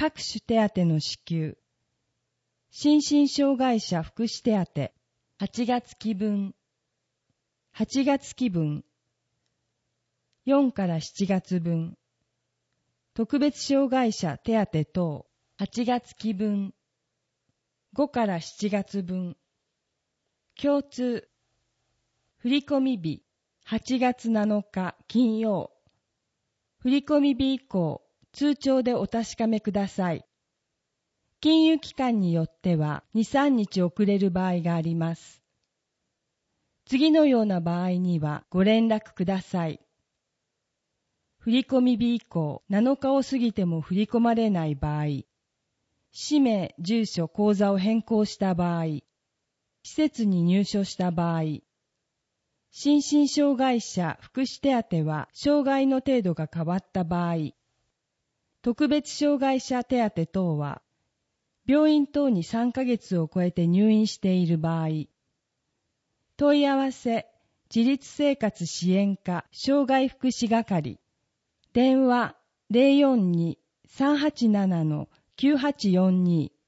各種手当の支給、心身障害者福祉手当、8月期分、8月期分、4から7月分、特別障害者手当等、8月期分、5から7月分、共通、振込日、8月7日金曜、振込日以降、通帳でお確かめください。金融機関によっては2、3日遅れる場合があります。次のような場合にはご連絡ください。振込日以降7日を過ぎても振り込まれない場合、氏名、住所、口座を変更した場合、施設に入所した場合、心身障害者福祉手当は障害の程度が変わった場合、特別障害者手当等は病院等に3ヶ月を超えて入院している場合、問い合わせ自立生活支援課障害福祉係、電話 042-387-9842